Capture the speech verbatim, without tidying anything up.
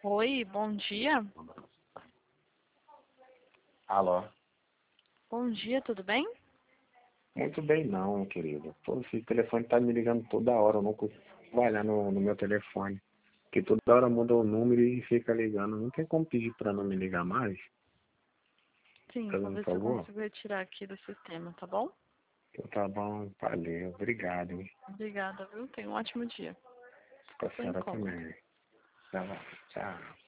Oi, bom dia. Alô? Bom dia, tudo bem? Muito bem não, querido. Pô, esse telefone tá me ligando toda hora, eu não consigo trabalhar no, no meu telefone. Porque toda hora muda o número e fica ligando. Não tem como pedir pra não me ligar mais? Sim, vou Fazendo um ver se eu favor? consigo retirar aqui do sistema, tá bom? Então tá bom, valeu. Obrigado, hein? Obrigada, viu? Tenha um ótimo dia. Com a Tô senhora incômodo. também. Tchau, tchau.